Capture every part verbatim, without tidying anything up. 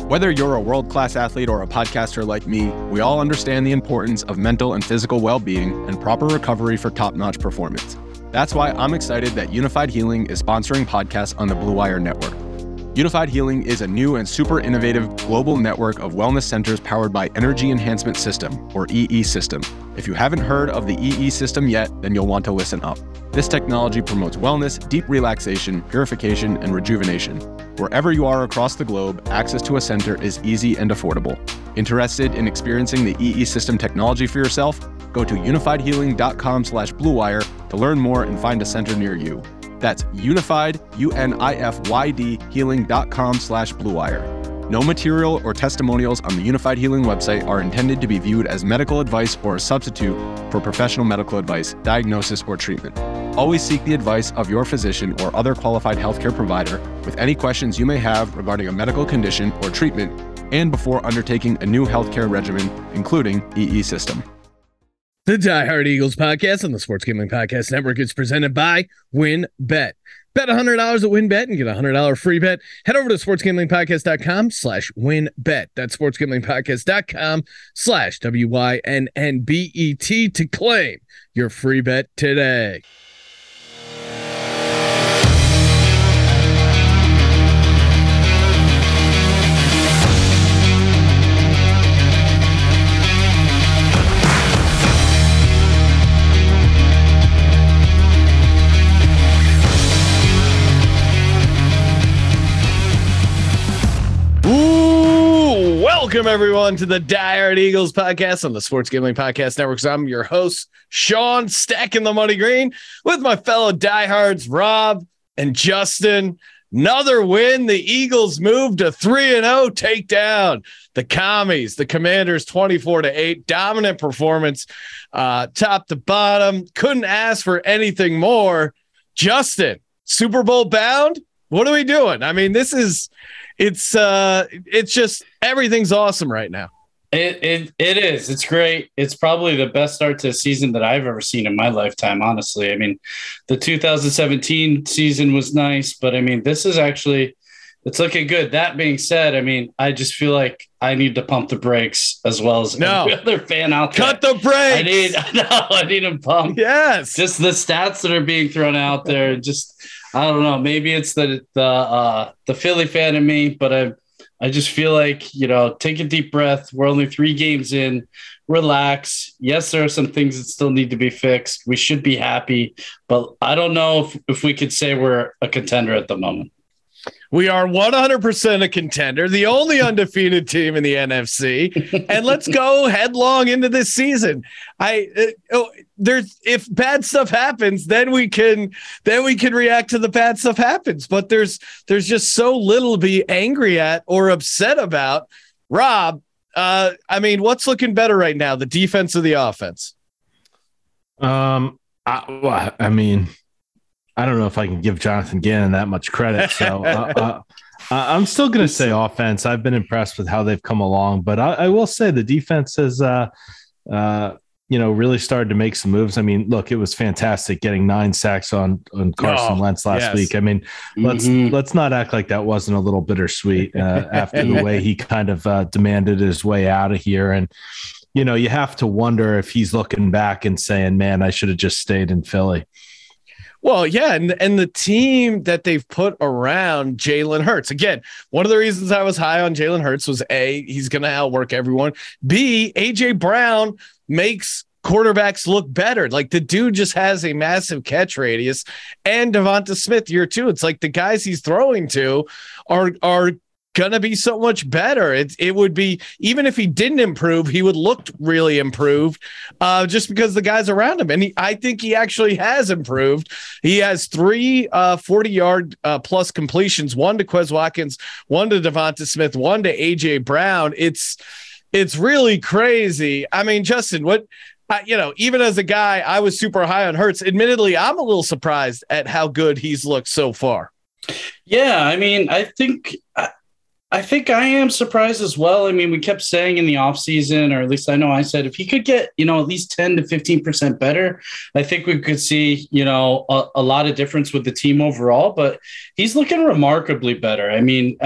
Whether you're a world-class athlete or a podcaster like me, we all understand the importance of mental and physical well-being and proper recovery for top-notch performance. That's why I'm excited that Unified Healing is sponsoring podcasts on the Blue Wire Network. Unified Healing is a new and super innovative global network of wellness centers powered by Energy Enhancement System, or E E System. If you haven't heard of the E E System yet, then you'll want to listen up. This technology promotes wellness, deep relaxation, purification, and rejuvenation. Wherever you are across the globe, access to a center is easy and affordable. Interested in experiencing the E E System technology for yourself? Go to unified healing dot com slash blue wire to learn more and find a center near you. That's unified, U N I F Y D, healing dot com slash blue wire. No material or testimonials on the Unified Healing website are intended to be viewed as medical advice or a substitute for professional medical advice, diagnosis, or treatment. Always seek the advice of your physician or other qualified healthcare provider with any questions you may have regarding a medical condition or treatment and before undertaking a new healthcare regimen, including E E System. The Die Hard Eagles podcast on the Sports Gambling Podcast Network is presented by WynnBET. Bet one hundred dollars at WynnBET and get a one hundred dollars free bet. Head over to sportsgamblingpodcast.com slash WynnBET. That's sportsgamblingpodcast.com slash W Y N N B E T to claim your free bet today. Welcome, everyone, to the Die Hard Eagles podcast on the Sports Gambling Podcast Network. I'm your host, Sean, stacking the money green with my fellow diehards, Rob and Justin. Another win. The Eagles moved to three and oh, take down the Commies, the Commanders, twenty-four to eight. Dominant performance, uh, top to bottom. Couldn't ask for anything more. Justin, Super Bowl bound? What are we doing? I mean, this is... It's uh, it's just everything's awesome right now. It it it is. It's great. It's probably the best start to a season that I've ever seen in my lifetime. Honestly, I mean, the two thousand seventeen season was nice, but I mean, this is actually it's looking good. That being said, I mean, I just feel like I need to pump the brakes as well as no. every other fan out there. Cut the brakes. I need no. I need them pumped. Yes. Just the stats that are being thrown out there. Just. I don't know. Maybe it's the the uh, the Philly fan in me, but I I just feel like, you know, take a deep breath. We're only three games in. Relax. Yes, there are some things that still need to be fixed. We should be happy, but I don't know if, if we could say we're a contender at the moment. We are one hundred percent a contender, the only undefeated team in the N F C, and let's go headlong into this season. I uh, oh, there's if bad stuff happens, then we can then we can react to the bad stuff happens. But there's there's just so little to be angry at or upset about. Rob, uh, I mean, what's looking better right now, the defense or the offense? Um, I, well, I mean. I don't know if I can give Jonathan Gannon that much credit. So uh, uh, I'm still going to say offense. I've been impressed with how they've come along, but I, I will say the defense has, uh, uh, you know, really started to make some moves. I mean, look, it was fantastic getting nine sacks on, on Carson oh, Wentz last yes. week. I mean, let's, mm-hmm. let's not act like that wasn't a little bittersweet uh, after the way he kind of uh, demanded his way out of here. And, you know, you have to wonder if he's looking back and saying, man, I should have just stayed in Philly. Well, yeah, and, and the team that they've put around Jalen Hurts. Again, one of the reasons I was high on Jalen Hurts was A, he's going to outwork everyone. B, A J Brown makes quarterbacks look better. Like the dude just has a massive catch radius. And Devonta Smith year two. It's like the guys he's throwing to are are gonna be so much better. It it would be, even if he didn't improve, he would look really improved, uh, just because the guys around him. And he, I think he actually has improved. He has three uh, forty-yard uh, plus completions: one to Quez Watkins, one to Devonta Smith, one to A J Brown. It's it's really crazy. I mean, Justin, what? Uh, you know, even as a guy, I was super high on Hurts. Admittedly, I'm a little surprised at how good he's looked so far. Yeah, I mean, I think. I- I think I am surprised as well. I mean, we kept saying in the offseason, or at least I know I said, if he could get, you know, at least ten to fifteen percent better, I think we could see, you know, a, a lot of difference with the team overall, but he's looking remarkably better. I mean,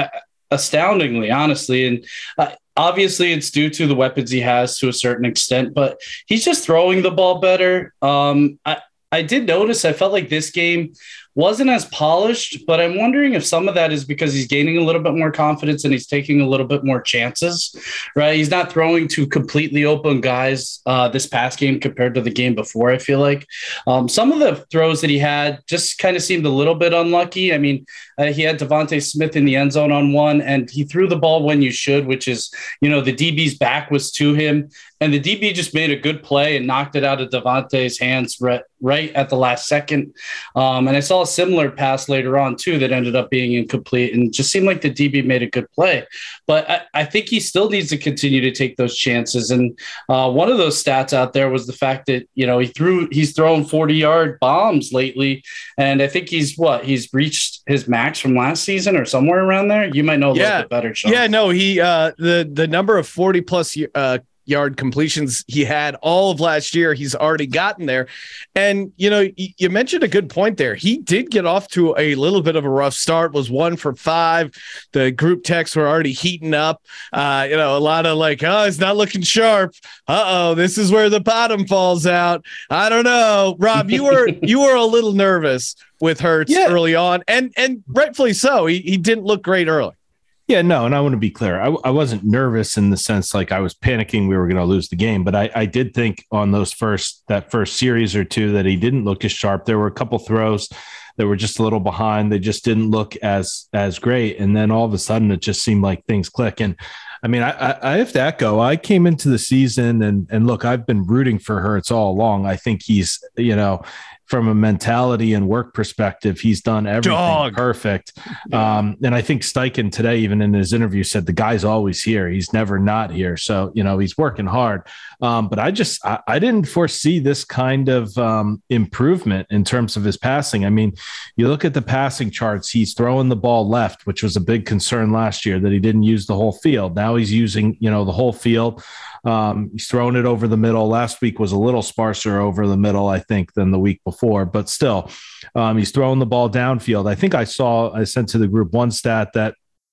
astoundingly, honestly. And uh, obviously it's due to the weapons he has to a certain extent, but he's just throwing the ball better. Um, I, I did notice, I felt like this game wasn't as polished, but I'm wondering if some of that is because he's gaining a little bit more confidence and he's taking a little bit more chances, right? He's not throwing to completely open guys uh, this past game compared to the game before, I feel like. Um, some of the throws that he had just kind of seemed a little bit unlucky. I mean, uh, he had Devontae Smith in the end zone on one, and he threw the ball when you should, which is, you know, the D B's back was to him, and the D B just made a good play and knocked it out of Devontae's hands right, right at the last second. Um, and I saw a similar pass later on too that ended up being incomplete, and just seemed like the D B made a good play. But I, I think he still needs to continue to take those chances. And uh, one of those stats out there was the fact that, you know, he threw he's thrown forty yard bombs lately, and I think he's what he's reached his max from last season or somewhere around there. You might know a yeah. little bit better, Sean. Yeah, no, he uh, the the number of forty plus uh, yard completions he had all of last year, he's already gotten there. And, you know, y- you mentioned a good point there. He did get off to a little bit of a rough start, was one for five. The group texts were already heating up. Uh, you know, a lot of like, oh, it's not looking sharp. Uh-oh, this is where the bottom falls out. I don't know. Rob, you were you were a little nervous with Hurts yeah. early on, and and rightfully so. He he didn't look great early. Yeah, no, and I want to be clear. I, I wasn't nervous in the sense like I was panicking we were going to lose the game, but I, I did think on those first that first series or two that he didn't look as sharp. There were a couple throws that were just a little behind. They just didn't look as as great, and then all of a sudden it just seemed like things click. And I mean, I, I have to echo. I came into the season and and look, I've been rooting for Hurts all along. I think he's, you know, from a mentality and work perspective, he's done everything Dog. perfect. Um, and I think Steichen today, even in his interview, said the guy's always here. He's never not here. So, you know, he's working hard. Um, but I just, I, I didn't foresee this kind of um, improvement in terms of his passing. I mean, you look at the passing charts, he's throwing the ball left, which was a big concern last year that he didn't use the whole field. Now he's using, you know, the whole field. Um, he's throwing it over the middle. Last week was a little sparser over the middle, I think, than the week before, but still, um, he's throwing the ball downfield. I think I saw, I sent to the group one stat that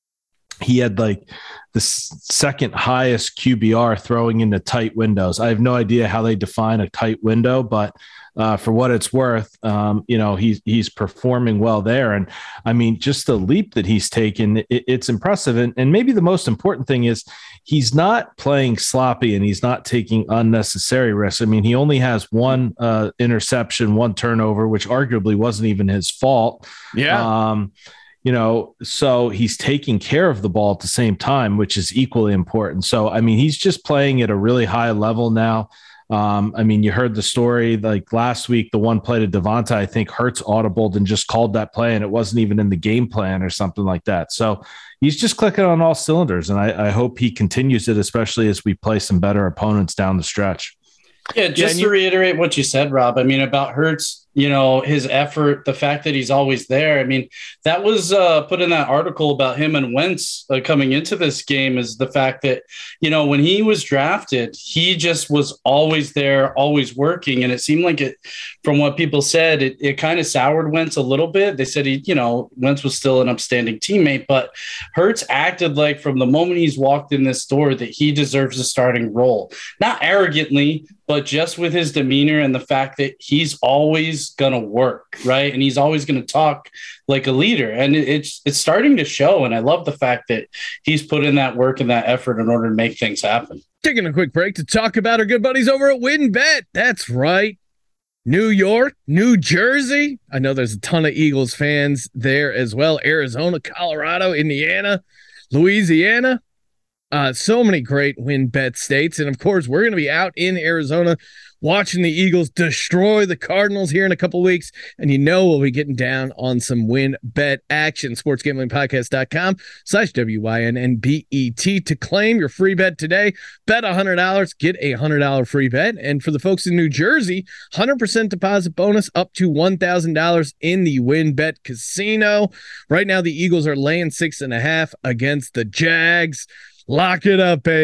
he had like the second highest Q B R throwing into tight windows. I have no idea how they define a tight window, but uh, for what it's worth, um, you know, he's, he's performing well there. And I mean, just the leap that he's taken, it, it's impressive. And, and maybe the most important thing is he's not playing sloppy and he's not taking unnecessary risks. I mean, he only has one uh, interception, one turnover, which arguably wasn't even his fault. Yeah. Um, You know, so he's taking care of the ball at the same time, which is equally important. So, I mean, he's just playing at a really high level now. Um, I mean, you heard the story like last week, the one play to Devonta, I think Hurts audibled and just called that play, and it wasn't even in the game plan or something like that. So he's just clicking on all cylinders, and I, I hope he continues it, especially as we play some better opponents down the stretch. Yeah, just yeah, to you- reiterate what you said, Rob, I mean, about Hurts, you know, his effort, the fact that he's always there. I mean, that was uh, put in that article about him and Wentz uh, coming into this game, is the fact that, you know, when he was drafted, he just was always there, always working. And it seemed like it, from what people said, it, it kind of soured Wentz a little bit. They said he, you know, Wentz was still an upstanding teammate, but Hurts acted like from the moment he's walked in this door that he deserves a starting role, not arrogantly, but just with his demeanor and the fact that he's always going to work, right? And he's always going to talk like a leader. And it's it's starting to show. And I love the fact that he's put in that work and that effort in order to make things happen. Taking a quick break to talk about our good buddies over at WynnBET. That's right. New York, New Jersey. I know there's a ton of Eagles fans there as well. Arizona, Colorado, Indiana, Louisiana. Uh, so many great WynnBET states. And of course, we're going to be out in Arizona watching the Eagles destroy the Cardinals here in a couple weeks. And you know, we'll be getting down on some WynnBET action. sportsgamblingpodcast.com slash W Y N N B E T to claim your free bet today. Bet one hundred dollars, get a one hundred dollars free bet. And for the folks in New Jersey, one hundred percent deposit bonus up to one thousand dollars in the WynnBET casino. Right now, the Eagles are laying six and a half against the Jags. Lock it up, baby.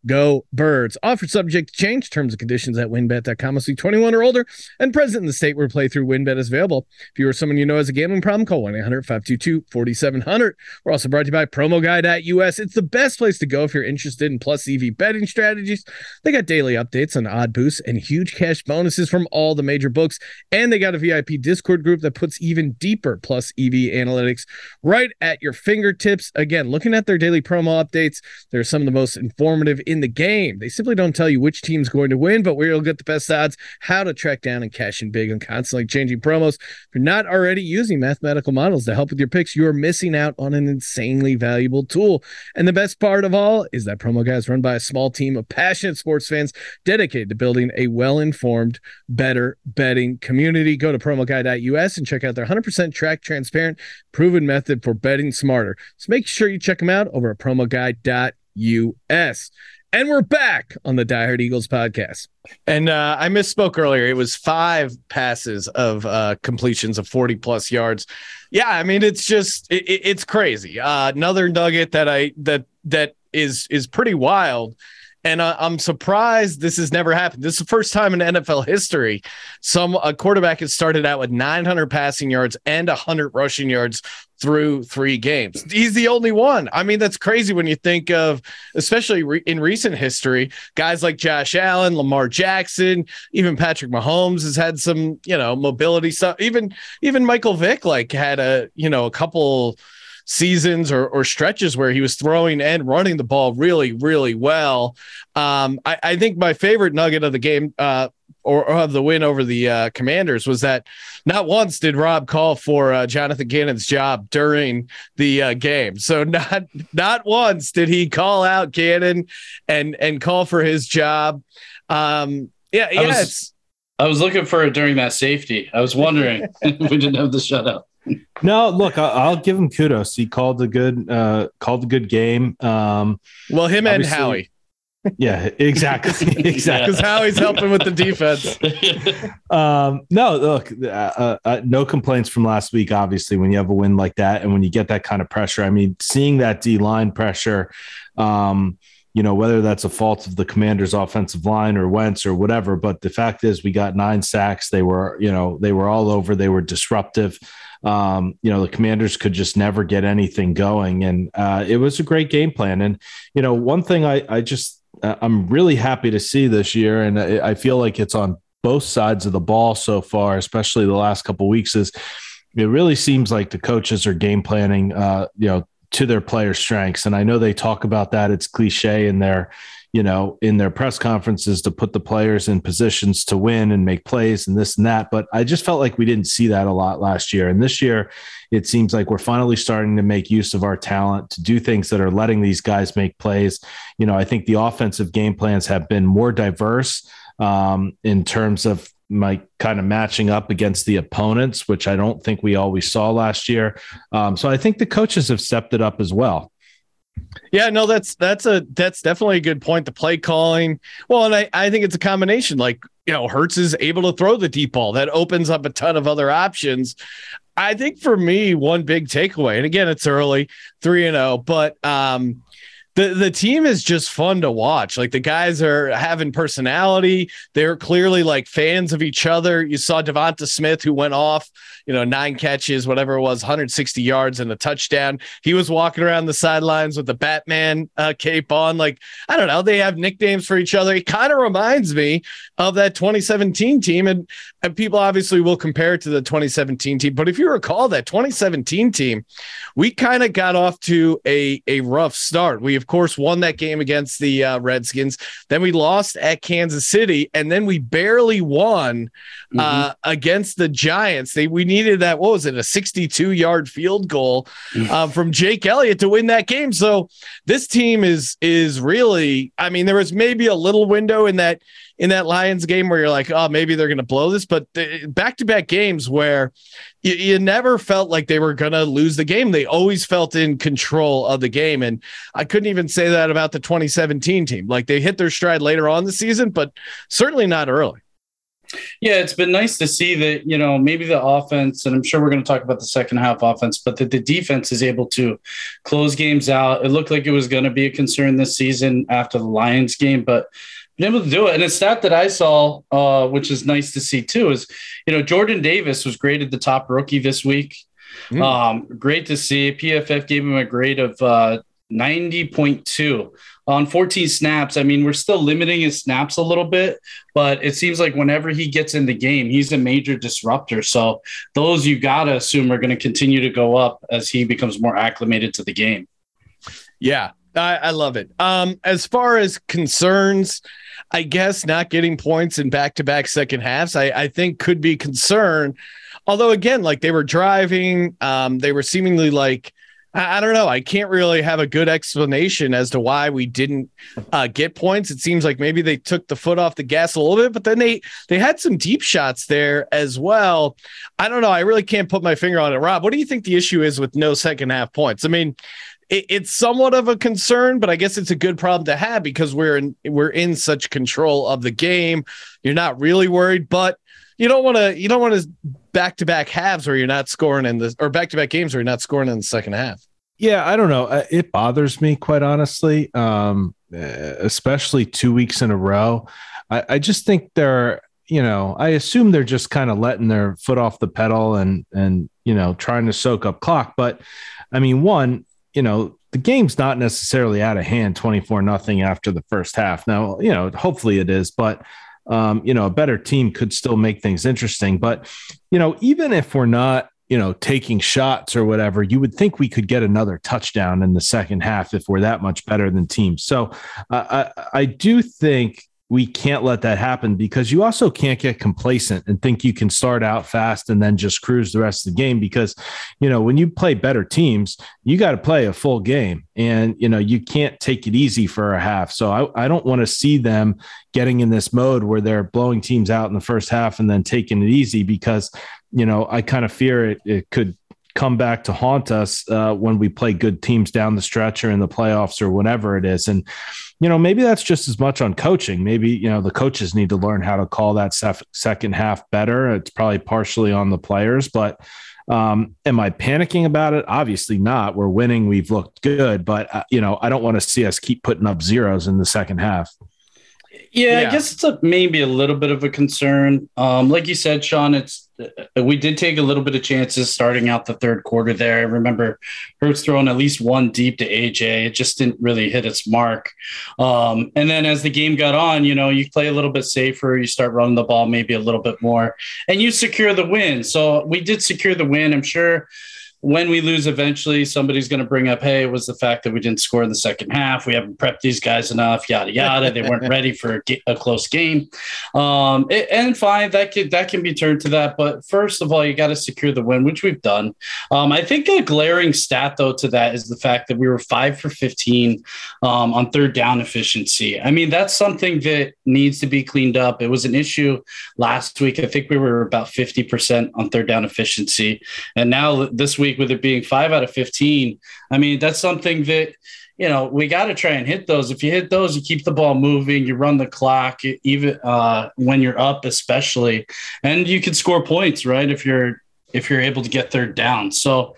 Go Birds. Offer subject to change. Terms and conditions at winbet dot com. Must be twenty-one or older and present in the state where playthrough WinBet is available. If you or someone you know has a gambling problem, call one eight hundred five two two four seven zero zero. We're also brought to you by promo guy dot U S. It's the best place to go if you're interested in plus E V betting strategies. They got daily updates on odd boosts and huge cash bonuses from all the major books. And they got a V I P Discord group that puts even deeper plus E V analytics right at your fingertips. Again, looking at their daily promo updates, they're some of the most informative in the game. They simply don't tell you which team's going to win, but where you'll get the best odds, how to track down and cash in big on constantly changing promos. If you're not already using mathematical models to help with your picks, you're missing out on an insanely valuable tool. And the best part of all is that Promo Guy is run by a small team of passionate sports fans dedicated to building a well-informed, better betting community. Go to promo guy dot U S and check out their one hundred percent track, transparent, proven method for betting smarter. So make sure you check them out over at promo guy dot U S. And we're back on the Die Hard Eagles podcast. And uh, I misspoke earlier. It was five passes of uh, completions of forty plus yards. Yeah, I mean, it's just it, it's crazy. Uh, another nugget that I that that is is pretty wild. And uh, I'm surprised this has never happened. This is the first time in N F L history some a quarterback has started out with nine hundred passing yards and one hundred rushing yards through three games. He's the only one. I mean, that's crazy when you think of, especially re- in recent history, guys like Josh Allen, Lamar Jackson, even Patrick Mahomes has had some, you know, mobility stuff. Even even Michael Vick like had a, you know, a couple seasons or, or stretches where he was throwing and running the ball really, really well. Um, I, I think my favorite nugget of the game uh, or, or of the win over the uh, Commanders was that not once did Rob call for uh, Jonathan Gannon's job during the uh, game. So not not once did he call out Gannon and and call for his job. Um, yeah, yeah. I was, it's, I was looking for it during that safety. I was wondering if we didn't have the shutout. No, look, I'll, I'll give him kudos. He called a good, uh, called a good game. Um, well, him and Howie. Yeah, exactly, exactly. Because Howie's helping with the defense. um, no, look, uh, uh, no complaints from last week. Obviously, when you have a win like that, and when you get that kind of pressure, I mean, seeing that D line pressure. Um, You know, whether that's a fault of the Commanders' offensive line or Wentz or whatever, but the fact is we got nine sacks. They were, you know, they were all over. They were disruptive. Um, you know, the Commanders could just never get anything going. And uh, it was a great game plan. And, you know, one thing I, I just, uh, I'm really happy to see this year, and I, I feel like it's on both sides of the ball so far, especially the last couple of weeks, is it really seems like the coaches are game planning, uh, you know, to their players' strengths. And I know they talk about that. It's cliche in their, you know, in their press conferences to put the players in positions to win and make plays and this and that. But I just felt like we didn't see that a lot last year. And this year, it seems like we're finally starting to make use of our talent to do things that are letting these guys make plays. You know, I think the offensive game plans have been more diverse um, in terms of my kind of matching up against the opponents, which I don't think we always saw last year. Um, so I think the coaches have stepped it up as well. Yeah, no, that's that's a that's definitely a good point. The play calling. Well, and I, I think it's a combination. Like, you know, Hurts is able to throw the deep ball. That opens up a ton of other options. I think for me, one big takeaway, and again, it's early, three and oh, but um The the team is just fun to watch. Like, the guys are having personality. They're clearly like fans of each other. You saw Devonta Smith, who went off, you know, nine catches, whatever it was, one hundred sixty yards and a touchdown. He was walking around the sidelines with the Batman uh, cape on. Like, I don't know. They have nicknames for each other. It kind of reminds me of that twenty seventeen team. And, and people obviously will compare it to the twenty seventeen team. But if you recall that twenty seventeen team, we kind of got off to a, a rough start. We, of course, won that game against the uh, Redskins. Then we lost at Kansas City, and then we barely won uh, mm-hmm. against the Giants. They we needed that. What was it? A sixty-two yard field goal uh, from Jake Elliott to win that game. So this team is is really. I mean, there was maybe a little window in that in that Lions game where you're like, oh, maybe they're going to blow this, but back to back games where you, you never felt like they were going to lose the game. They always felt in control of the game. And I couldn't even say that about the twenty seventeen team. Like, they hit their stride later on in the season, but certainly not early. Yeah, it's been nice to see that, you know, maybe the offense, and I'm sure we're going to talk about the second half offense, but that the defense is able to close games out. It looked like it was going to be a concern this season after the Lions game, but been able to do it. And a stat that I saw, uh, which is nice to see too, is, you know, Jordan Davis was graded the top rookie this week. Mm. Um, great to see. P F F gave him a grade of uh, ninety point two on fourteen snaps. I mean, we're still limiting his snaps a little bit, but it seems like whenever he gets in the game, he's a major disruptor. So those you got to assume are going to continue to go up as he becomes more acclimated to the game. Yeah, I, I love it. Um, as far as concerns, I guess not getting points in back-to-back second halves, I, I think could be concern. Although, again, like they were driving, um, they were seemingly like, I, I don't know, I can't really have a good explanation as to why we didn't uh, get points. It seems like maybe they took the foot off the gas a little bit, but then they they had some deep shots there as well. I don't know. I really can't put my finger on it. Rob, what do you think the issue is with no second half points? I mean, it's somewhat of a concern, but I guess it's a good problem to have because we're in we're in such control of the game. You're not really worried, but you don't want to you don't want to back to back halves where you're not scoring in the or back to back games where you're not scoring in the second half. Yeah, I don't know. It bothers me quite honestly, um, especially two weeks in a row. I, I just think they're you know I assume they're just kind of letting their foot off the pedal and and you know trying to soak up clock. But I mean, one. You know, the game's not necessarily out of hand twenty-four nothing after the first half. Now, you know, hopefully it is, but, um, you know, a better team could still make things interesting. But, you know, even if we're not, you know, taking shots or whatever, you would think we could get another touchdown in the second half if we're that much better than teams. So uh, I, I do think we can't let that happen because you also can't get complacent and think you can start out fast and then just cruise the rest of the game because, you know, when you play better teams, you got to play a full game and, you know, you can't take it easy for a half. So I, I don't want to see them getting in this mode where they're blowing teams out in the first half and then taking it easy because, you know, I kind of fear it, it could come back to haunt us uh, when we play good teams down the stretch or in the playoffs or whatever it is. And, you know, maybe that's just as much on coaching. Maybe, you know, the coaches need to learn how to call that sef- second half better. It's probably partially on the players, but um, am I panicking about it? Obviously not. We're winning. We've looked good, but uh, you know, I don't want to see us keep putting up zeros in the second half. Yeah, Yeah. I guess it's a, maybe a little bit of a concern. Um, like you said, Sean, it's we did take a little bit of chances starting out the third quarter there. I remember Hurts throwing at least one deep to A J. It just didn't really hit its mark. Um, and then as the game got on, you know, you play a little bit safer. You start running the ball maybe a little bit more, and you secure the win. So we did secure the win. I'm sure when we lose eventually, somebody's going to bring up, hey, it was the fact that we didn't score in the second half. We haven't prepped these guys enough, yada, yada. They weren't ready for a, a close game. Um, it, and fine, that can, that can be turned to that. But first of all, you got to secure the win, which we've done. Um, I think a glaring stat, though, to that is the fact that we were five for fifteen um, on third down efficiency. I mean, that's something that needs to be cleaned up. It was an issue last week. I think we were about fifty percent on third down efficiency. And now this week, with it being five out of fifteen, I mean, that's something that, you know, we got to try and hit those. If you hit those, you keep the ball moving, you run the clock, even uh, when you're up, especially, and you can score points, right? If you're, if you're able to get third down. So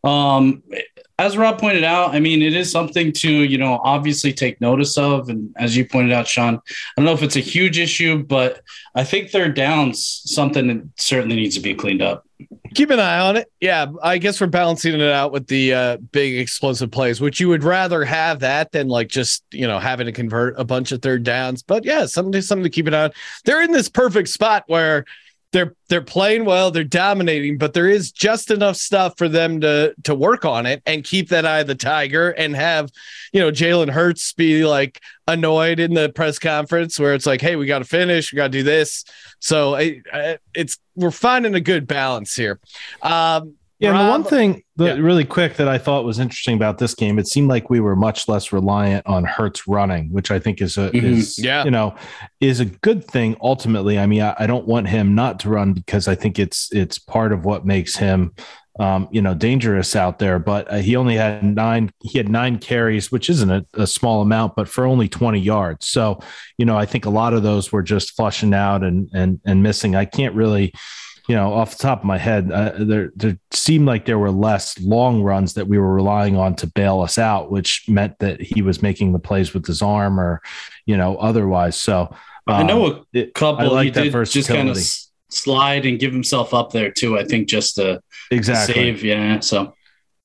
um, as Rob pointed out, I mean, it is something to, you know, obviously take notice of. And as you pointed out, Sean, I don't know if it's a huge issue, but I think third down's something that certainly needs to be cleaned up. Keep an eye on it. Yeah, I guess we're balancing it out with the uh, big explosive plays, which you would rather have that than like just, you know, having to convert a bunch of third downs. But yeah, something, something to keep an eye on. They're in this perfect spot where they're they're playing well, they're dominating, but there is just enough stuff for them to to work on it and keep that eye of the tiger and have, you know, Jalen Hurts be like annoyed in the press conference where it's like, hey, we got to finish, we got to do this. So I, I, it's we're finding a good balance here. Um, Yeah, and the Rob, one thing that yeah. really quick that I thought was interesting about this game, it seemed like we were much less reliant on Hurts running, which I think is a Mm-hmm. is Yeah. you know is a good thing ultimately. I mean, I, I don't want him not to run because I think it's it's part of what makes him um, you know, dangerous out there. But uh, he only had nine. He had nine carries, which isn't a, a small amount, but for only twenty yards. So, you know, I think a lot of those were just flushing out and and and missing. I can't really. You know, off the top of my head, uh, there, there seemed like there were less long runs that we were relying on to bail us out, which meant that he was making the plays with his arm or, you know, otherwise. So um, I know a couple like he did just kind of slide and give himself up there too. I think just to exactly save, yeah. So,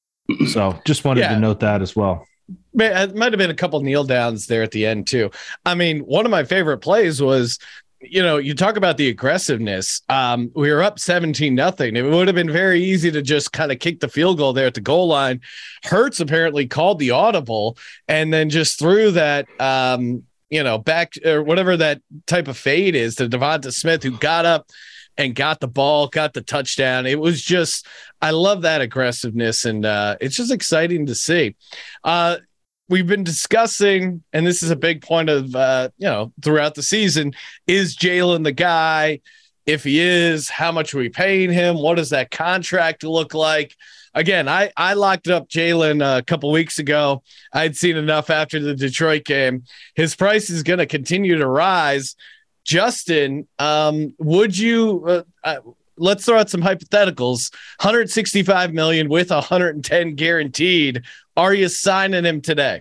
so just wanted yeah. to note that as well. It might have been a couple kneel downs there at the end too. I mean, one of my favorite plays was. You know, you talk about the aggressiveness. Um, we were up seventeen nothing. It would have been very easy to just kind of kick the field goal there at the goal line. Hurts apparently called the audible and then just threw that, um, you know, back or whatever that type of fade is to Devonta Smith, who got up and got the ball, got the touchdown. It was just, I love that aggressiveness, and uh, it's just exciting to see. Uh, We've been discussing, and this is a big point of, uh, you know, throughout the season, is Jalen the guy? If he is, how much are we paying him? What does that contract look like? Again, I, I locked up Jalen a couple weeks ago. I'd seen enough after the Detroit game. His price is going to continue to rise. Justin, um, would you uh, uh, let's throw out some hypotheticals. one hundred sixty-five million with one hundred ten guaranteed. Are you signing him today?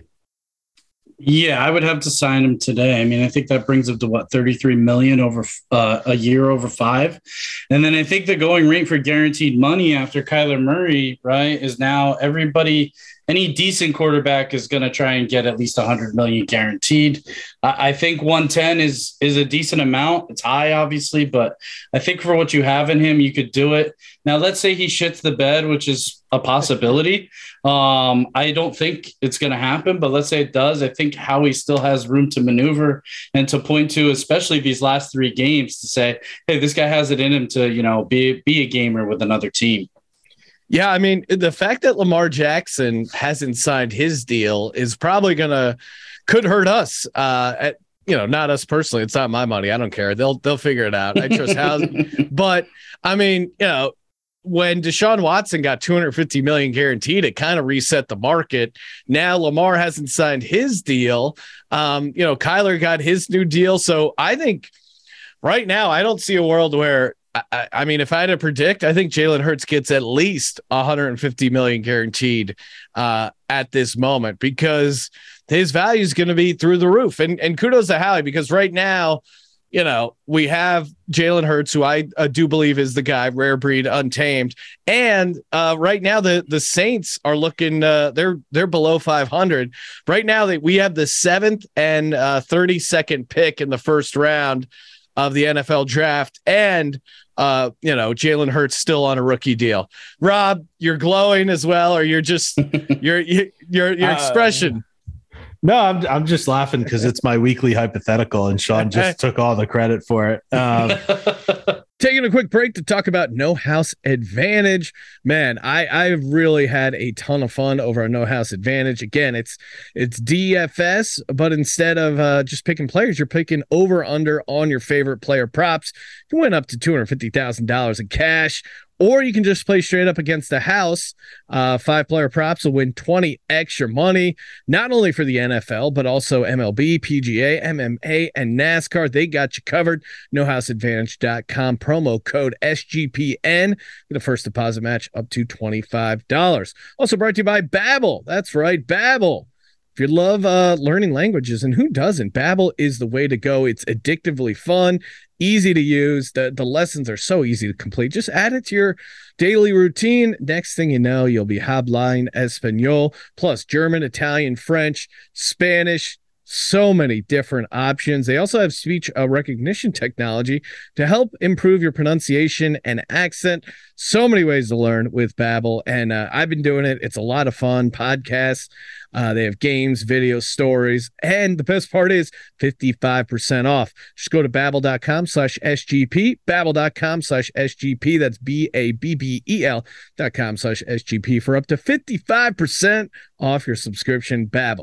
Yeah, I would have to sign him today. I mean, I think that brings him to what, thirty-three million over uh, a year over five. And then I think the going rate for guaranteed money after Kyler Murray, right, is now everybody, any decent quarterback is going to try and get at least one hundred million guaranteed. I, I think one ten is, is a decent amount. It's high, obviously, but I think for what you have in him, you could do it. Now, let's say he shits the bed, which is a possibility. Um, I don't think it's going to happen, but let's say it does. I think Howie still has room to maneuver and to point to, especially these last three games, to say, hey, this guy has it in him to, you know, be, be a gamer with another team. Yeah, I mean, the fact that Lamar Jackson hasn't signed his deal is probably going to could hurt us. Uh, at, you know, not us personally. It's not my money. I don't care. They'll they'll figure it out. I trust Howie. But I mean, you know, when Deshaun Watson got two hundred fifty million guaranteed, it kind of reset the market. Now Lamar hasn't signed his deal. Um, you know, Kyler got his new deal. So I think right now I don't see a world where. I, I mean, if I had to predict, I think Jalen Hurts gets at least one hundred fifty million guaranteed uh, at this moment because his value is going to be through the roof. And and kudos to Howie, because right now, you know, we have Jalen Hurts, who I uh, do believe is the guy, rare breed, untamed. And uh, right now, the the Saints are looking, uh, they're they're below five hundred. Right now, that we have the seventh and uh, thirty-second pick in the first round of the N F L draft. And Uh, you know, Jalen Hurts still on a rookie deal. Rob, you're glowing as well, or you're just your your your, your expression. Uh, no, I'm I'm just laughing because it's my weekly hypothetical, and Sean just took all the credit for it. Um, Taking a quick break to talk about No House Advantage. Man, I, I've really had a ton of fun over on No House Advantage. Again, it's it's D F S, but instead of uh, just picking players, you're picking over under on your favorite player props. You win up to two hundred fifty thousand dollars in cash. Or you can just play straight up against the house. Uh, five player props will win twenty extra money, not only for the N F L, but also M L B, P G A, M M A, and NASCAR. They got you covered. no house advantage dot com, promo code S G P N. Get a first deposit match up to twenty-five dollars. Also brought to you by Babbel. That's right, Babbel. If you love uh, learning languages, and who doesn't, Babbel is the way to go. It's addictively fun, easy to use. The, the lessons are so easy to complete. Just add it to your daily routine. Next thing you know, you'll be hablaing Espanol, plus German, Italian, French, Spanish, so many different options. They also have speech uh, recognition technology to help improve your pronunciation and accent. So many ways to learn with Babbel, and uh, I've been doing it. It's a lot of fun. Podcasts. Uh, they have games, videos, stories, and the best part is fifty-five percent off. Just go to babbel.com slash SGP, babbel.com slash SGP. That's B A B B E L dot com slash SGP for up to fifty-five percent off your subscription. Babbel,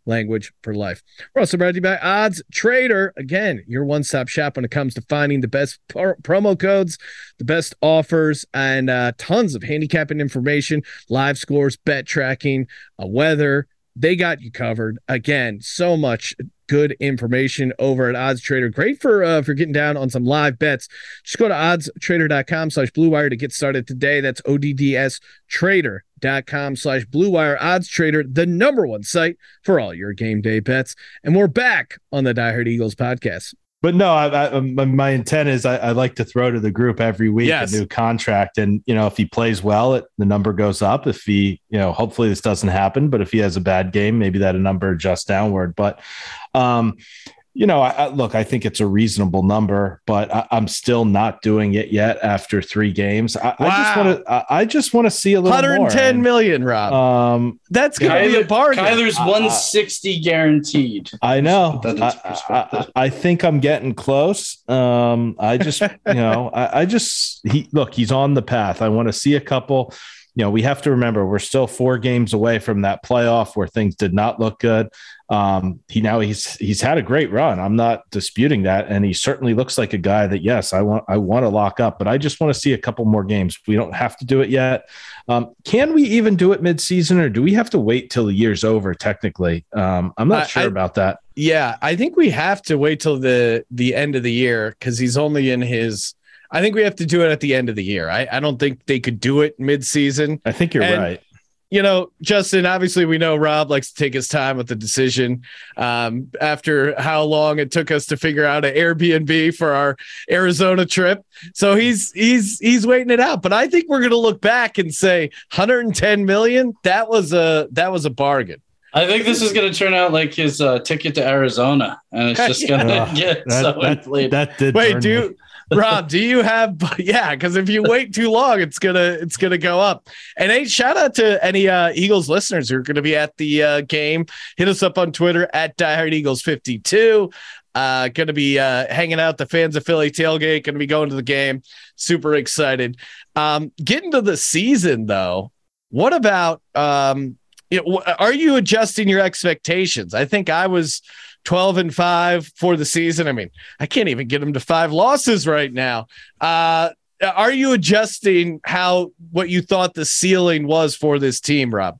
language for life. We're also brought to you by Odds Trader. Again, your one-stop shop when it comes to finding the best pro- promo codes, the best offers, and uh, tons of handicapping information, live scores, bet tracking, uh, weather. They got you covered. Again, so much good information over at Odds Trader. Great for uh, for getting down on some live bets. Just go to odds trader dot com slash blue wire to get started today. That's O D D S trader dot com slash blue wire. Odds Trader, the number one site for all your game day bets. And we're back on the Die Hard Eagles podcast. But no, I, I, my intent is I, I like to throw to the group every week Yes. a new contract. And, you know, if he plays well, it, the number goes up. If he, you know, hopefully this doesn't happen, but if he has a bad game, maybe that a number adjusts downward. But, um, you know, I, I look, I think it's a reasonable number, but I, I'm still not doing it yet after three games. I, I just Wow. want to, I, I just want to see a little one hundred ten more. million, Rob. Um, That's going to be a Kyler, bargain. Kyler's Uh, one sixty guaranteed. I know. Put that into I, I, perspective. I think I'm getting close. Um, I just, you know, I, I just he look. He's on the path. I want to see a couple. You know, we have to remember we're still four games away from that playoff where things did not look good. Um, he now he's he's had a great run. I'm not disputing that, and he certainly looks like a guy that yes, I want I want to lock up, but I just want to see a couple more games. We don't have to do it yet. Um, can we even do it midseason, or do we have to wait till the year's over? Technically, um, I'm not I- sure I- about that. Yeah, I think we have to wait till the the end of the year because he's only in his. I think we have to do it at the end of the year. I, I don't think they could do it mid-season. I think you're And- right. You know, Justin, obviously we know Rob likes to take his time with the decision. Um, after how long it took us to figure out an Airbnb for our Arizona trip. So he's he's he's waiting it out. But I think we're gonna look back and say one hundred ten million, that was a that was a bargain. I think this is going to turn out like his uh, ticket to Arizona, and it's just going to Yeah. get That, so that, inflated. that did Wait, burn do me. you Rob, do you have yeah, because if you wait too long, it's gonna it's gonna go up. And hey, shout out to any uh Eagles listeners who are gonna be at the uh game. Hit us up on Twitter at DieHardEagles fifty-two. Uh gonna be uh hanging out the Fans of Philly tailgate, gonna be going to the game. Super excited. Um getting to the season though, what about um you know, are you adjusting your expectations? I think I was twelve and five for the season. I mean, I can't even get them to five losses right now. Uh, are you adjusting how what you thought the ceiling was for this team, Rob?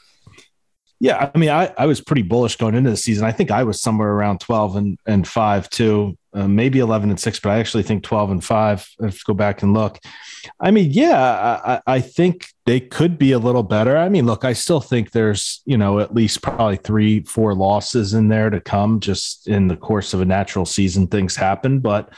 Yeah, I mean, I, I was pretty bullish going into the season. I think I was somewhere around twelve and, and five too, uh, maybe eleven and six, but I actually think twelve and five. Let's go back and look. I mean, yeah, I, I think they could be a little better. I mean, look, I still think there's, you know, at least probably three, four losses in there to come just in the course of a natural season. Things happen, but,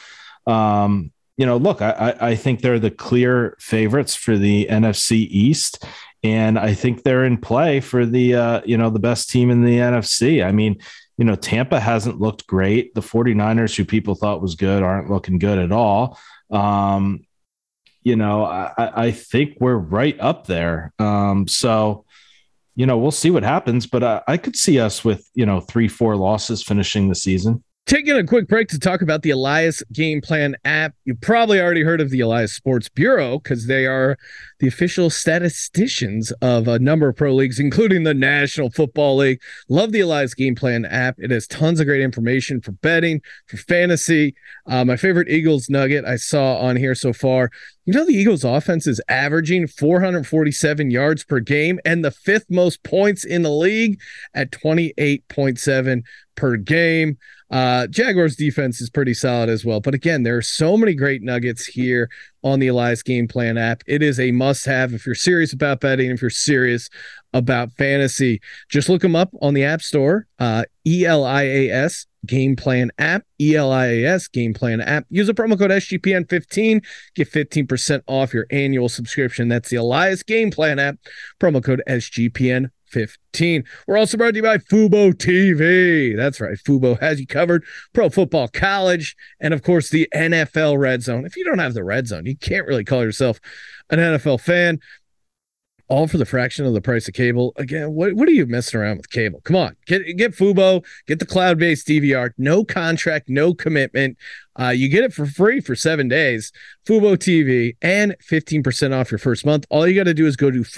um, you know, look, I, I think they're the clear favorites for the N F C East. And I think they're in play for the, uh, you know, the best team in the N F C. I mean, you know, Tampa hasn't looked great. The 49ers, who people thought was good, aren't looking good at all. Um, you know, I, I think we're right up there. Um, so, you know, we'll see what happens, but uh, I could see us with, you know, three, four losses finishing the season. Taking a quick break to talk about the Elias Game Plan app. You probably already heard of the Elias Sports Bureau because they are the official statisticians of a number of pro leagues, including the National Football League. Love the Elias Game Plan app. It has tons of great information for betting, for fantasy. Uh, my favorite Eagles nugget I saw on here so far. You know, the Eagles offense is averaging four hundred forty-seven yards per game and the fifth most points in the league at twenty-eight point seven per game. Uh, Jaguars defense is pretty solid as well. But again, there are so many great nuggets here on the Elias Game Plan app. It is a must have if you're serious about betting, if you're serious about fantasy. Just look them up on the App Store. Uh, E L I A S Game Plan app, E L I A S Game Plan app. Use a promo code S G P N fifteen. Get fifteen percent off your annual subscription. That's the Elias Game Plan app. Promo code S G P N fifteen. We're also brought to you by Fubo T V. That's right. Fubo has you covered. Pro football, college, and of course the N F L Red Zone. If you don't have the Red Zone, you can't really call yourself an N F L fan. All for the fraction of the price of cable. Again, what, what are you messing around with cable? Come on, get get Fubo, get the cloud-based D V R. No contract, no commitment. Uh, you get it for free for seven days. Fubo T V and fifteen percent off your first month. All you got to do is go to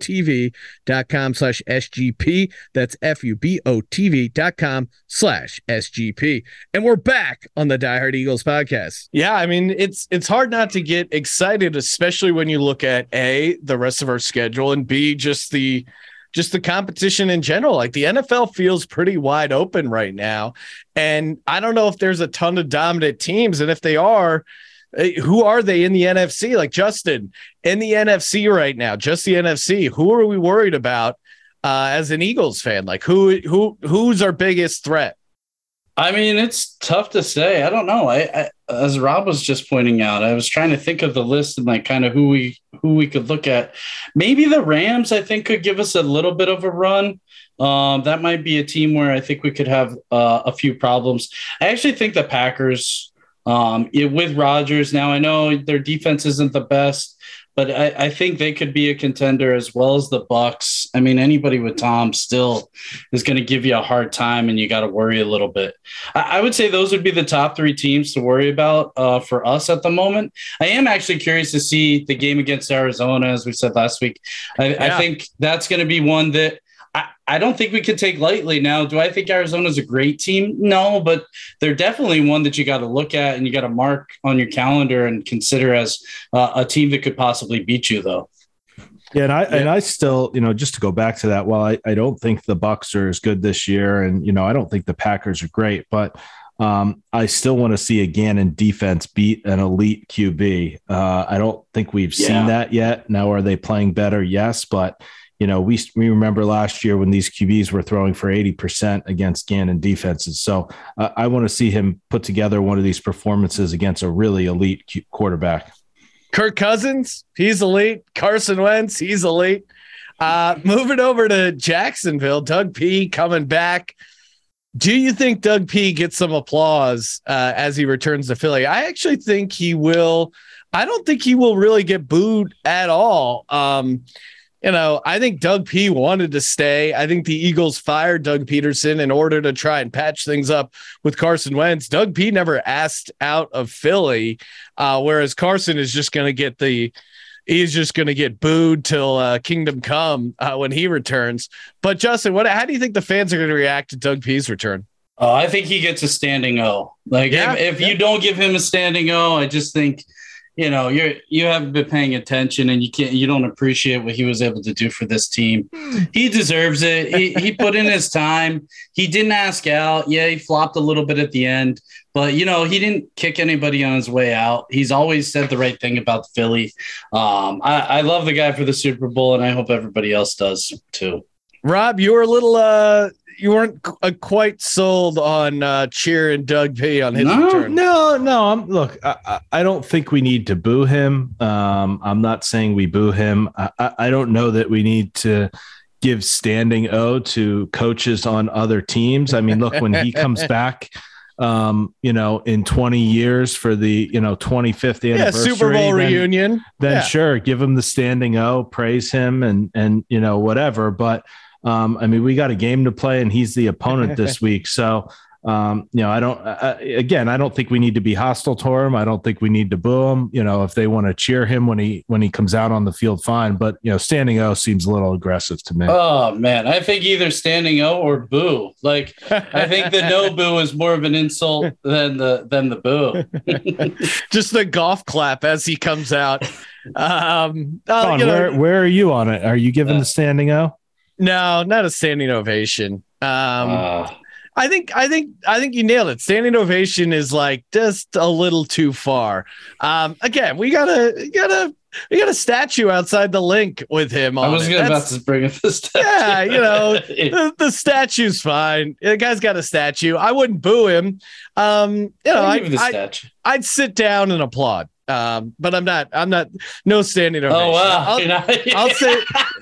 FuboTV.com slash SGP. That's F-U-B-O-T-V dot com slash SGP. And we're back on the Die Hard Eagles podcast. Yeah, I mean, it's it's hard not to get excited, especially when you look at A, the rest of our schedule, and B, just the just the competition in general. Like the N F L feels pretty wide open right now. And I don't know if there's a ton of dominant teams. And if they are, who are they in the N F C? Like Justin, in the N F C right now, just the N F C, who are we worried about uh, as an Eagles fan? Like who, who, who's our biggest threat? I mean, it's tough to say. I don't know. I, I as Rob was just pointing out, I was trying to think of the list and like kind of who we who we could look at. Maybe the Rams, I think, could give us a little bit of a run. Um, that might be a team where I think we could have uh, a few problems. I actually think the Packers, um, it, with Rodgers now, I know their defense isn't the best, but I, I think they could be a contender as well as the Bucks. I mean, anybody with Tom still is going to give you a hard time, and you got to worry a little bit. I, I would say those would be the top three teams to worry about uh, for us at the moment. I am actually curious to see the game against Arizona, as we said last week. I, yeah. I think that's going to be one that I, I don't think we could take lightly. Now, do I think Arizona's a great team? No, but they're definitely one that you got to look at and you got to mark on your calendar and consider as uh, a team that could possibly beat you, though. Yeah, and I yeah. and I still, you know, just to go back to that, while I, I don't think the Bucks are as good this year, and you know, I don't think the Packers are great, but um, I still want to see a Gannon defense beat an elite Q B. Uh, I don't think we've yeah. seen that yet. Now, are they playing better? Yes, but you know, we we remember last year when these Q Bs were throwing for eighty percent against Gannon defenses. So uh, I want to see him put together one of these performances against a really elite Q- quarterback. Kirk Cousins, he's elite. Carson Wentz, he's elite. Uh, moving over to Jacksonville, Doug P coming back. Do you think Doug P gets some applause uh, as he returns to Philly? I actually think he will. I don't think he will really get booed at all. Um, You know, I think Doug P wanted to stay. I think the Eagles fired Doug Peterson in order to try and patch things up with Carson Wentz. Doug P never asked out of Philly, uh, whereas Carson is just going to get the he's just going to get booed till uh, Kingdom Come uh, when he returns. But Justin, what? How do you think the fans are going to react to Doug P's return? Oh, I think he gets a standing O. Like yeah, if, if yeah. you don't give him a standing O, I just think. You know, you're you haven't been paying attention, and you can't you don't appreciate what he was able to do for this team. He deserves it. He he put in his time. He didn't ask out. Yeah, he flopped a little bit at the end, but you know, he didn't kick anybody on his way out. He's always said the right thing about Philly. Um, I, I love the guy for the Super Bowl, and I hope everybody else does too. Rob, you were a little uh you weren't uh, quite sold on uh, cheering Doug P on his no, return. No, no. I'm look. I, I don't think we need to boo him. Um, I'm not saying we boo him. I, I don't know that we need to give standing O to coaches on other teams. I mean, look, when he comes back, um, you know, in twenty years for the you know twenty-fifth anniversary, yeah, Super Bowl then, reunion, then yeah. sure, give him the standing O, praise him, and and you know whatever, but. Um, I mean, we got a game to play, and he's the opponent this week. So, um, you know, I don't. Uh, again, I don't think we need to be hostile to him. I don't think we need to boo him. You know, if they want to cheer him when he when he comes out on the field, fine. But you know, standing O seems a little aggressive to me. Oh man, I think either standing O or boo. Like, I think the no boo is more of an insult than the than the boo. Just the golf clap as he comes out. Um, uh, Sean, you know, where where are you on it? Are you giving uh, the standing O? No, not a standing ovation. Um, uh, I think, I think, I think you nailed it. Standing ovation is like just a little too far. Um, again, we got a, got a, we got a statue outside the link with him. On I was it. about That's, to bring up the statue. Yeah, you know, the, the statue's fine. The guy's got a statue. I wouldn't boo him. Um, you know, I, I, I'd sit down and applaud. Um, but I'm not. I'm not. No standing ovation. Oh wow! I'll, not, I'll say.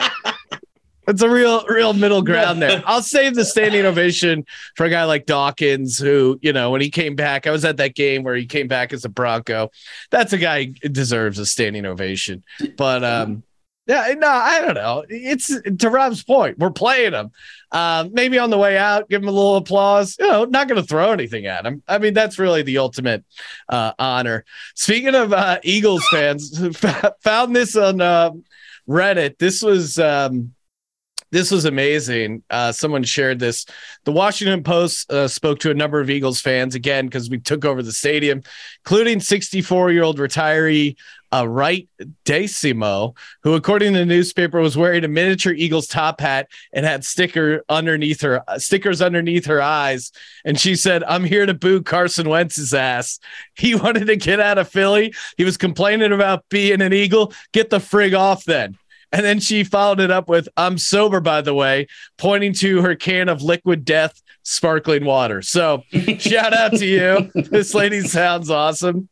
It's a real, real middle ground there. I'll save the standing ovation for a guy like Dawkins, who, you know, when he came back, I was at that game where he came back as a Bronco. That's a guy who deserves a standing ovation. But, um, Yeah, no, I don't know. It's to Rob's point. We're playing them. Um, maybe on the way out, give him a little applause. You know, not going to throw anything at him. I mean, that's really the ultimate uh, honor. Speaking of uh, Eagles fans, found this on uh, Reddit. This was um, this was amazing. Uh, someone shared this. The Washington Post uh, spoke to a number of Eagles fans again because we took over the stadium, including sixty-four-year-old retiree uh, Wright Decimo, who, according to the newspaper, was wearing a miniature Eagles top hat and had sticker underneath her stickers underneath her eyes. And she said, "I'm here to boo Carson Wentz's ass. He wanted to get out of Philly. He was complaining about being an Eagle. Get the frig off then." And then she followed it up with, "I'm sober, by the way," pointing to her can of Liquid Death sparkling water. So shout out to you. This lady sounds awesome.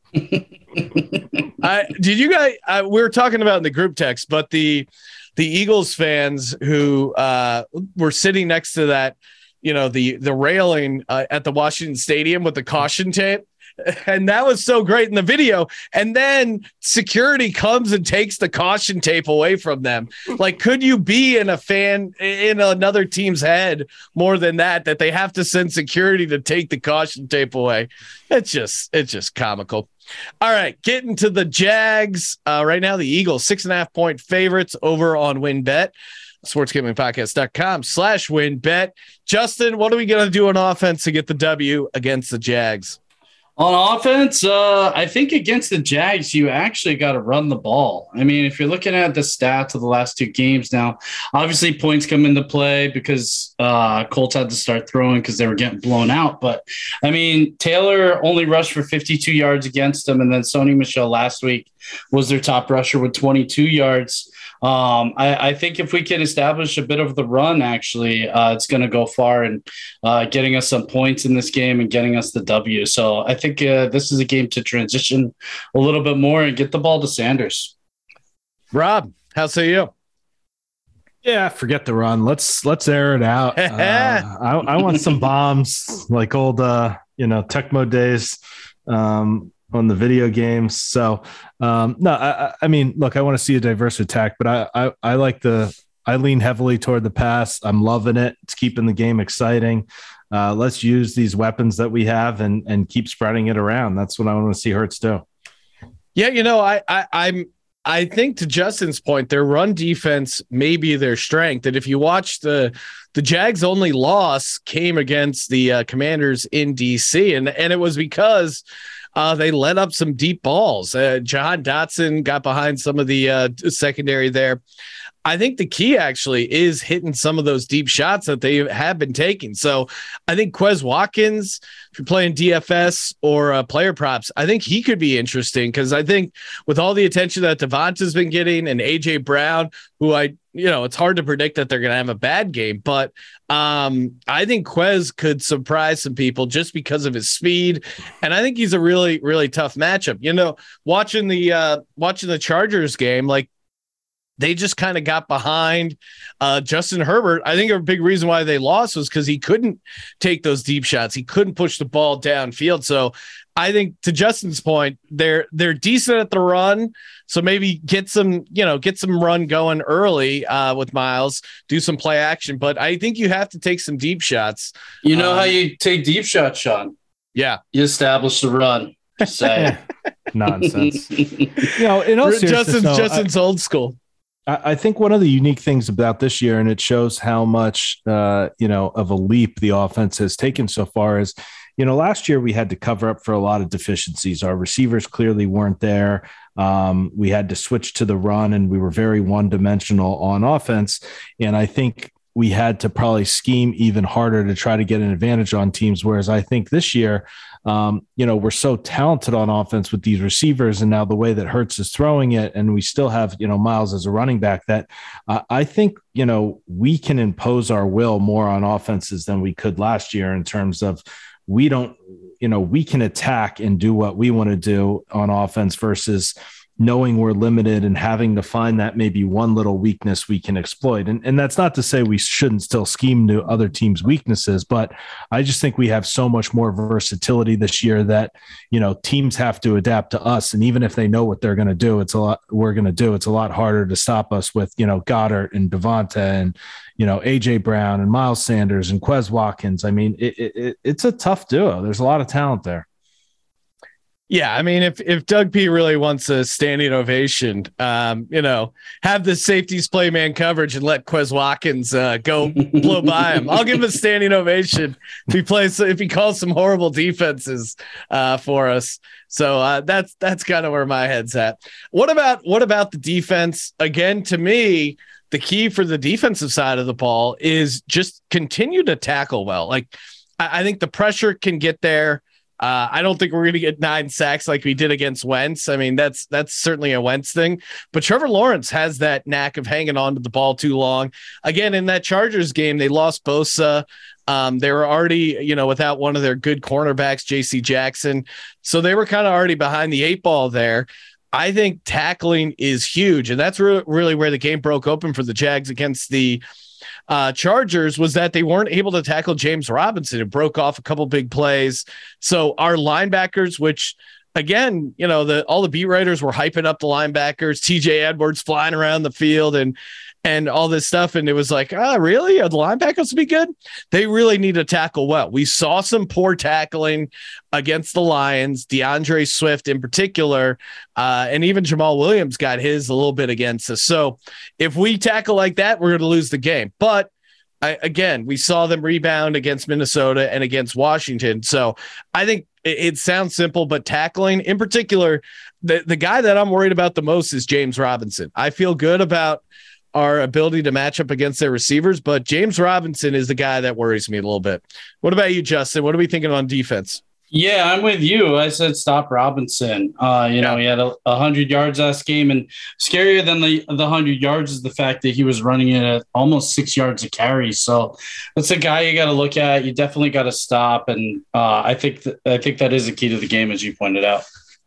I did you guys I, we were talking about in the group text, but the the Eagles fans who uh, were sitting next to that, you know, the the railing uh, at the Washington Stadium with the caution tape. And that was so great in the video. And then security comes and takes the caution tape away from them. Like, could you be in a fan in another team's head more than that, that they have to send security to take the caution tape away? It's just, it's just comical. All right, getting to the Jags uh, right now. The Eagles, six and a half point favorites over on WinBet. sportsgamblingpodcast.com slash WinBet. Justin, what are we going to do on offense to get the W against the Jags? On offense, uh, I think against the Jags, you actually got to run the ball. I mean, if you're looking at the stats of the last two games now, obviously points come into play because uh, Colts had to start throwing because they were getting blown out. But, I mean, Taylor only rushed for fifty-two yards against them, and then Sony Michel last week was their top rusher with twenty-two yards. Um, I, I think if we can establish a bit of the run, actually, uh, it's going to go far in uh, getting us some points in this game and getting us the W. So I think uh, this is a game to transition a little bit more and get the ball to Sanders. Rob, how say you? Yeah, forget the run. Let's let's air it out. Uh, I, I want some bombs like old, uh, you know, Tecmo days. Um, on the video games. So um, no, I, I mean, look, I want to see a diverse attack, but I, I, I like the, I lean heavily toward the pass. I'm loving it. It's keeping the game exciting. Uh, let's use these weapons that we have and, and keep spreading it around. That's what I want to see Hurts do. Yeah. You know, I, I I'm, I think to Justin's point, their run defense may be their strength. And if you watch the, the Jags' only loss came against the uh, Commanders in D C, and, and it was because Uh, they let up some deep balls. Uh, Jahan Dotson got behind some of the uh, secondary there. I think the key actually is hitting some of those deep shots that they have been taking. So I think Quez Watkins, if you're playing D F S or uh, player props, I think he could be interesting because I think with all the attention that Devonta's been getting and A J Brown, who I, you know, it's hard to predict that they're going to have a bad game, but um, I think Quez could surprise some people just because of his speed. And I think he's a really, really tough matchup. You know, watching the, uh, watching the Chargers game, like, they just kind of got behind uh, Justin Herbert. I think a big reason why they lost was because he couldn't take those deep shots. He couldn't push the ball downfield. So I think to Justin's point, they're they're decent at the run. So maybe get some, you know, get some run going early uh, with Miles, do some play action. But I think you have to take some deep shots. You know um, how you take deep shots, Sean? Yeah. You establish the run. Say nonsense. You know, in all seriousness, Justin's, though, Justin's I, old school. I think one of the unique things about this year, and it shows how much, uh, you know, of a leap the offense has taken so far is, you know, last year we had to cover up for a lot of deficiencies. Our receivers clearly weren't there. Um, we had to switch to the run and we were very one-dimensional on offense. And I think we had to probably scheme even harder to try to get an advantage on teams. Whereas I think this year, um, you know, we're so talented on offense with these receivers and now the way that Hurts is throwing it, and we still have, you know, Miles as a running back, that uh, I think, you know, we can impose our will more on offenses than we could last year in terms of we don't, you know, we can attack and do what we want to do on offense versus, knowing we're limited and having to find that maybe one little weakness we can exploit. And, and that's not to say we shouldn't still scheme to other teams' weaknesses, but I just think we have so much more versatility this year that, you know, teams have to adapt to us. And even if they know what they're going to do, it's a lot, we're going to do, it's a lot harder to stop us with, you know, Goddard and Devonta and, you know, A J Brown and Miles Sanders and Quez Watkins. I mean, it, it, it's a tough duo. There's a lot of talent there. Yeah, I mean, if if Doug P really wants a standing ovation, um, you know, have the safeties play man coverage and let Quez Watkins uh, go blow by him. I'll give him a standing ovation if he plays if he calls some horrible defenses uh, for us. So uh, that's that's kind of where my head's at. What about what about the defense? Again, to me, the key for the defensive side of the ball is just continue to tackle well. Like I, I think the pressure can get there. Uh, I don't think we're going to get nine sacks like we did against Wentz. I mean, that's that's certainly a Wentz thing. But Trevor Lawrence has that knack of hanging on to the ball too long. Again, in that Chargers game, they lost Bosa. Um, they were already, you know, without one of their good cornerbacks, J C Jackson. So they were kind of already behind the eight ball there. I think tackling is huge. And that's re- really where the game broke open for the Jags against the Uh, Chargers was that they weren't able to tackle James Robinson. It broke off a couple big plays. So our linebackers, which again, you know, the all the beat writers were hyping up the linebackers, T J Edwards flying around the field and and all this stuff. And it was like, ah, oh, really? Are the linebackers to be good? They really need to tackle well. We saw some poor tackling against the Lions, DeAndre Swift in particular, uh, and even Jamal Williams got his a little bit against us. So if we tackle like that, we're going to lose the game. But I, again, we saw them rebound against Minnesota and against Washington. So I think it, it sounds simple, but tackling in particular, the, the guy that I'm worried about the most is James Robinson. I feel good about our ability to match up against their receivers, but James Robinson is the guy that worries me a little bit. What about you, Justin? What are we thinking on defense? Yeah, I'm with you. I said stop Robinson. Uh, you know, he had a, a hundred yards last game, and scarier than the the hundred yards is the fact that he was running it at almost six yards a carry. So that's a guy you got to look at. You definitely got to stop, and uh, I think th- I think that is the key to the game, as you pointed out.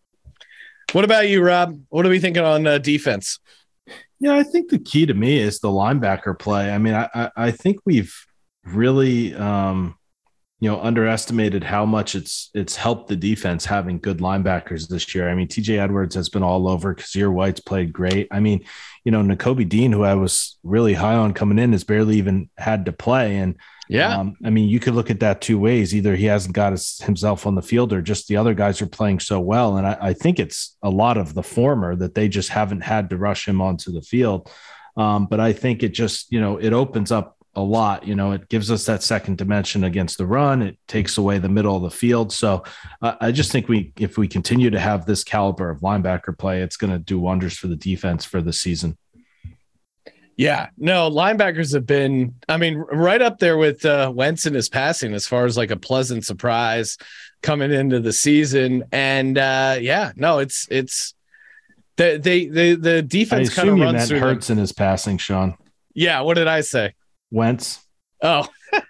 What about you, Rob? What are we thinking on uh, defense? Yeah, I think the key to me is the linebacker play. I mean, I I, I think we've really um, you know, underestimated how much it's it's helped the defense having good linebackers this year. I mean, T J Edwards has been all over. Kazir White's played great. I mean, you know, Nakobe Dean, who I was really high on coming in, has barely even had to play. And yeah, um, I mean, you could look at that two ways. Either he hasn't got his, himself on the field, or just the other guys are playing so well. And I, I think it's a lot of the former, that they just haven't had to rush him onto the field. Um, but I think it just, you know, it opens up a lot. You know, it gives us that second dimension against the run. It takes away the middle of the field. So uh, I just think we, if we continue to have this caliber of linebacker play, it's going to do wonders for the defense for the season. Yeah, no, linebackers have been, I mean, right up there with uh, Wentz in his passing as far as like a pleasant surprise coming into the season. And uh, yeah, no, it's, it's, the, they, the, the defense kind of runs through Hurts in his passing, Sean. Yeah. What did I say? Wentz. Oh,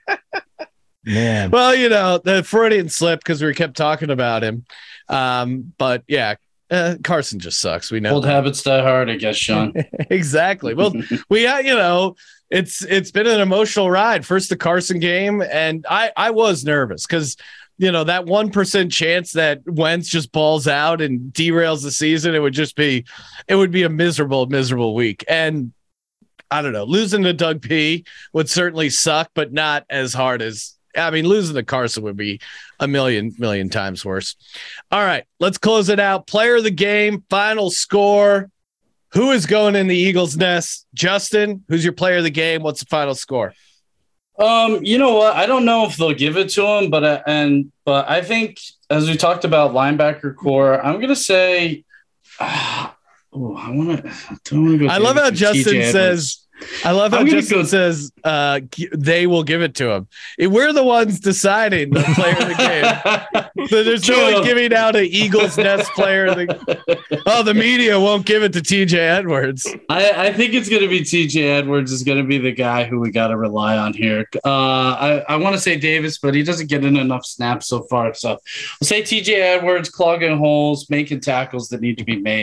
man. Well, you know, the Freudian slip because we kept talking about him. Um, but yeah, uh, Carson just sucks. We know old that. habits die hard, I guess, Sean. Exactly. Well, we, uh, you know, it's it's been an emotional ride. First the Carson game, and I I was nervous because, you know, that one percent chance that Wentz just balls out and derails the season, it would just be, it would be a miserable, miserable week. And I don't know, losing to Doug P would certainly suck, but not as hard as, I mean, losing to Carson would be a million, million times worse. All right, let's close it out. Player of the game, final score. Who is going in the Eagles' nest? Justin, who's your player of the game? What's the final score? Um, you know what? I don't know if they'll give it to him, but uh, and but I think as we talked about linebacker core, I'm gonna say. Uh, oh, I want to. go. I love how Justin says. I love how Justin go- says uh, they will give it to him. We're the ones deciding the player of the game. So there's no one giving out an Eagles Nest player. The, oh, the media won't give it to T J Edwards. I, I think it's going to be T J Edwards is going to be the guy who we got to rely on here. Uh, I, I want to say Davis, but he doesn't get in enough snaps so far. So we'll say T J Edwards clogging holes, making tackles that need to be made.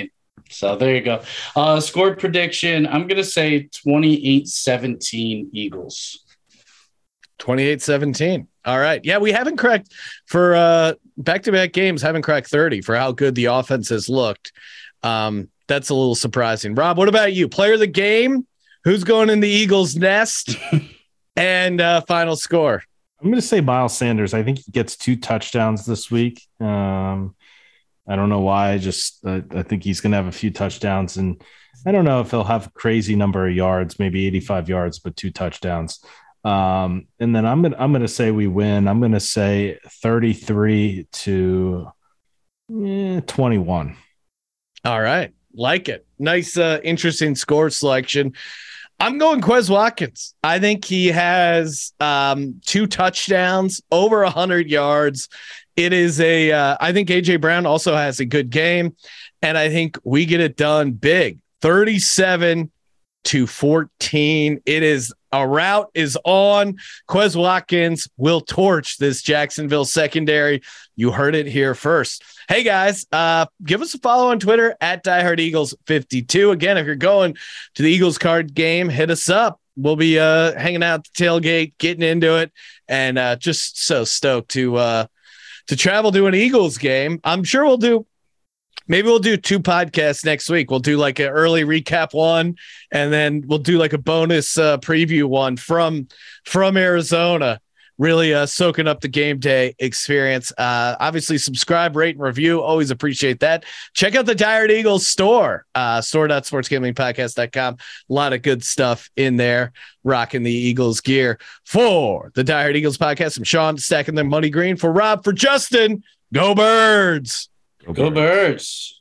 So there you go. Uh, score prediction. I'm going to say twenty-eight seventeen Eagles. twenty-eight seventeen. All right. Yeah, we haven't cracked for uh, back-to-back games, haven't cracked thirty for how good the offense has looked. Um, that's a little surprising. Rob, what about you? Player of the game? Who's going in the Eagles' nest? And uh, final score. I'm going to say Miles Sanders. I think he gets two touchdowns this week. Um, I don't know why. I just uh, I think he's going to have a few touchdowns, and I don't know if he'll have a crazy number of yards, maybe eighty-five yards, but two touchdowns. Um, and then I'm going I'm going to say we win. I'm going to say thirty-three to eh, twenty-one. All right. Like it. Nice, uh, interesting score selection. I'm going Quez Watkins. I think he has um, two touchdowns, over one hundred yards. It is a, uh, I think A J Brown also has a good game, and I think we get it done big. thirty-seven to fourteen. It is a route is on. Quez Watkins will torch this Jacksonville secondary. You heard it here first. Hey guys, uh, give us a follow on Twitter at diehard eagles fifty-two. Again, if you're going to the Eagles card game, hit us up. We'll be uh, hanging out at the tailgate, getting into it, and uh, just so stoked to uh, to travel to an Eagles game. I'm sure we'll do. Maybe we'll do two podcasts next week. We'll do like an early recap one, and then we'll do like a bonus uh, preview one from from Arizona. Really uh, soaking up the game day experience. Uh, obviously, subscribe, rate, and review. Always appreciate that. Check out the Diehard Eagles store, uh, store dot sports gambling podcast dot com. A lot of good stuff in there. Rocking the Eagles gear. For the Diehard Eagles podcast, I'm Sean, stacking them money green. For Rob, for Justin, go Birds. Go Birds.